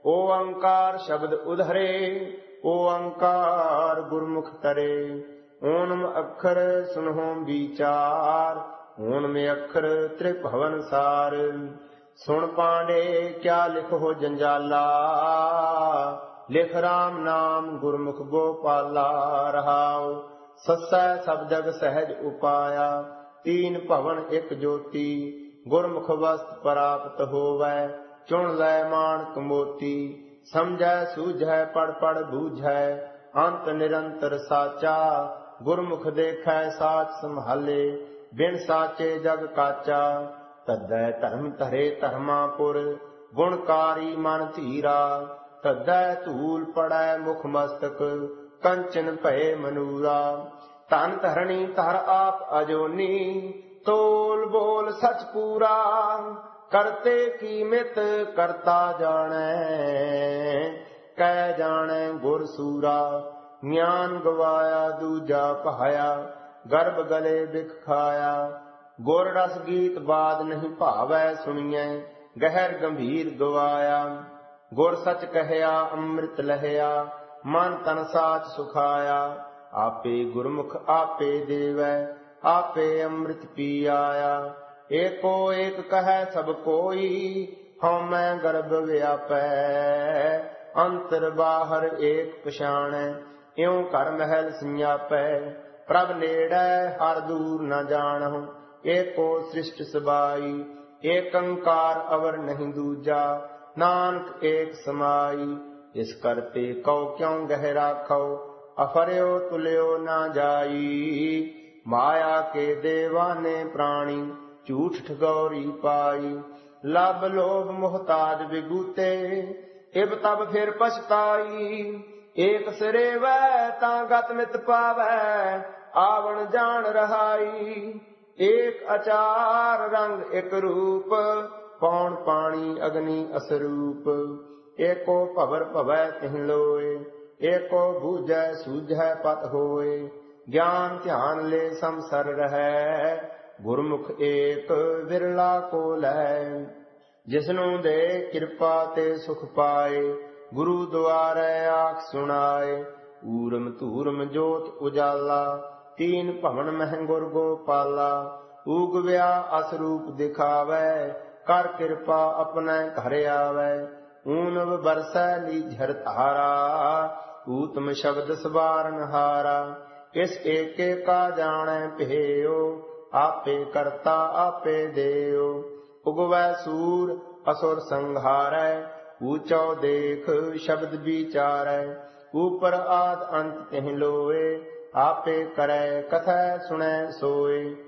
ओंकार शब्द उधरे, ओंकार गुरमुख तरे। ओनम अक्षर सुनहो विचार, ओन में अक्षर त्रिभुवन सार। सुन पांडे क्या लिखो जंजाला, लिख राम नाम गुरमुख गोपाला। रहाओ सस्सै सब जग सहज उपाया, तीन भवन एक ज्योति। गुरमुख वस्त प्राप्त होवै, चुन लै मानक मोती। समझै सूझै पढ़ पढ़ बूझै, अंत निरंतर साचा। गुरमुख देखै साच संभाले, बिन साचे जग काचा। तदै धर्म धरे धर्मापुर, गुणकारी मन धीरा। तदै धूल पड़ै मुख मस्तक, कंचन भय मनूरा। धन धरणी धर आप अजोनी, तोल बोल सच पूरा। करते की मित करता जाने, कै जाने गुर सूरा। ज्ञान गवाया दूजा पाया, गर्भ गले बिख खाया। गुर रस गीत बाद नहीं भावै सुनिए, गहर गंभीर गवाया। गुर सच कहया अमृत लहया, मन तन साच सुखाया। आपे गुरमुख आपे देवै, आपे अमृत पी आया। एको एक कहे सब कोई, हउमै गर्भ व्यापै। अंतर बाहर एक पछाणै, इउं घर महल सिंजापै। प्रभ नेड़ै हर दूर न जानहु, एको सृष्ट सबाई। एक अंकार अवर नहीं दूजा, नानक एक समाई। इस करते कौ क्यों गह राखौ, अफर्यो तुल्यो न जाई। माया के देवाने प्राणी, झूठ ठगौरी पाई। लब लोभ मोहताज विगूते, इब तब फिर पछताई। एक सिरे वै तां गत मित पावै, आवण जान रहाई। एक अचार रंग एक रूप, पौन पानी अग्नि असरूप। एको भवर भवै तिह लोए, एको बूझै सूझै पत होए। ज्ञान ध्यान ले समसर रहै, गुरमुख एक विरला को लै। जिसनु दे कृपा ते सुख पाए, गुरु द्वारै आख सुनाए। ऊरम धूरम जोत उजाला, तीन भवन मह गुर गोपाला। ऊग व्या असरूप दिखावै, कर कृपा अपने घर आवै। ऊनव बरसै लीझर धारा, ऊतम शब्द सवारन हारा। इस एके का जानै भेयो, आपे करता आपे देयो। उगवै सूर असुर संहारै, ऊंचो देख शब्द विचारै। ऊपर आद अंत तिह लोए, आपे करै कथै सुनै सोए।